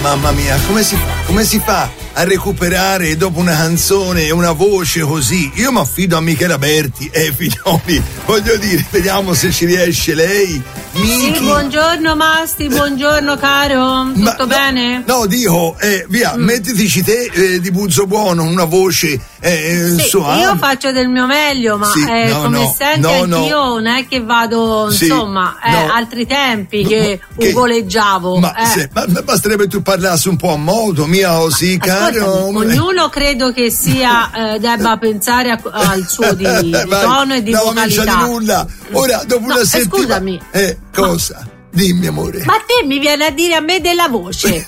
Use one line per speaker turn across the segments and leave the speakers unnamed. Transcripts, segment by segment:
Mamma mia, come si fa a recuperare dopo una canzone una voce così? Io mi affido a Michela Berti, figlioli, voglio dire, vediamo se ci riesce lei. Miki.
Sì, buongiorno Masti, buongiorno caro, tutto bene?
No, dico, via, mettitici te di Buzzo Buono, una voce suave.
Io faccio del mio meglio, ma senti anch'io non è che vado, insomma, altri tempi che ugoleggiavo.
Ma basterebbe tu parlassi un po' a modo, mia così, caro.
Ognuno credo che sia debba pensare al suo di tono e di vocalità.
Non c'è di nulla. Ora, dopo una settimana.
Scusami.
Cosa? Dimmi, amore.
Ma te mi viene a dire a me della voce?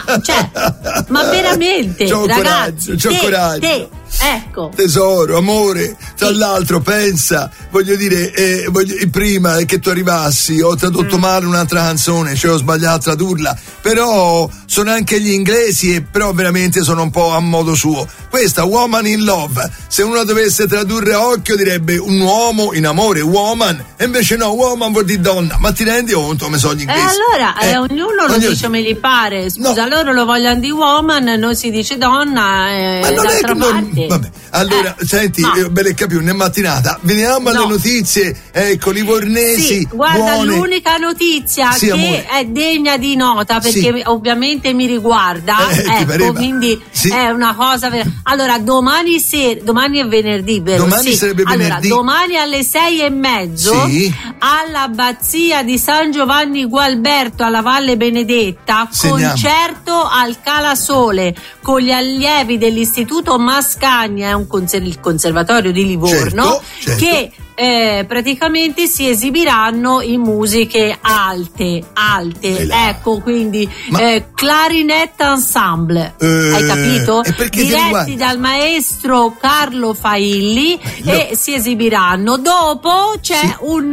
ma veramente, ragazzi,
c'ho coraggio.
Ecco.
Tesoro, amore, tra l'altro pensa, voglio dire, prima che tu arrivassi ho tradotto male un'altra canzone, cioè ho sbagliato a tradurla, però sono anche gli inglesi però veramente sono un po' a modo suo. Questa, Woman in Love, se uno dovesse tradurre a occhio direbbe un uomo in amore, woman, e invece no, woman vuol dire donna, ma ti rendi conto come sono gli inglesi?
Allora, ognuno lo dice come gli pare, scusa, loro lo vogliono di woman, non si dice donna,
ma non
d'altra parte.
Vabbè, allora, senti, belle capione, è mattinata, veniamo alle notizie, livornesi.
Sì, guarda,
buone.
L'unica notizia che
amore.
è degna di nota, perché ovviamente mi riguarda, quindi è una cosa. Allora, domani è venerdì, vero?
Domani sarebbe venerdì.
Domani alle 6:30 all'abbazia di San Giovanni Gualberto alla Valle Benedetta, concerto al Calasole con gli allievi dell'Istituto Mascagna, è il conservatorio di Livorno,
certo.
Che praticamente si esibiranno in musiche alte, ecco, quindi clarinet ensemble, hai capito? Diretti dal maestro Carlo Failli e si esibiranno. Dopo c'è un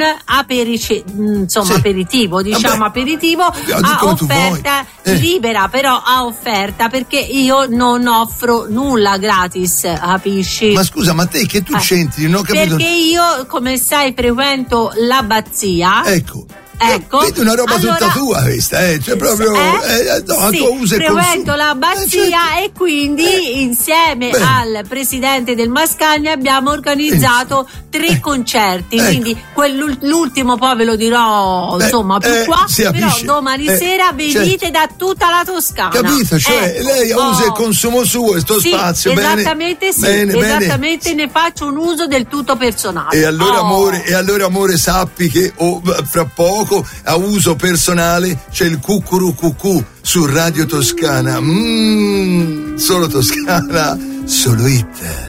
aperitivo, aperitivo a offerta libera, però a offerta, perché io non offro nulla gratis, capisci?
Ma scusa, ma te che tu c'entri? Non ho capito.
Perché io, come sai, frequento l'abbazia.
Ecco, vedi una roba tutta tua questa, cioè proprio
frequento l'abbazia e quindi insieme al presidente del Mascagna abbiamo organizzato 3 concerti, quindi l'ultimo poi ve lo dirò più qua, però domani sera venite da tutta la Toscana,
capito? Cioè lei usa il consumo suo questo spazio,
esattamente, esattamente, ne faccio un uso del tutto personale.
E allora amore, sappi che fra poco a uso personale c'è il cucurucucù su Radio Toscana, solo Toscana, solo hit.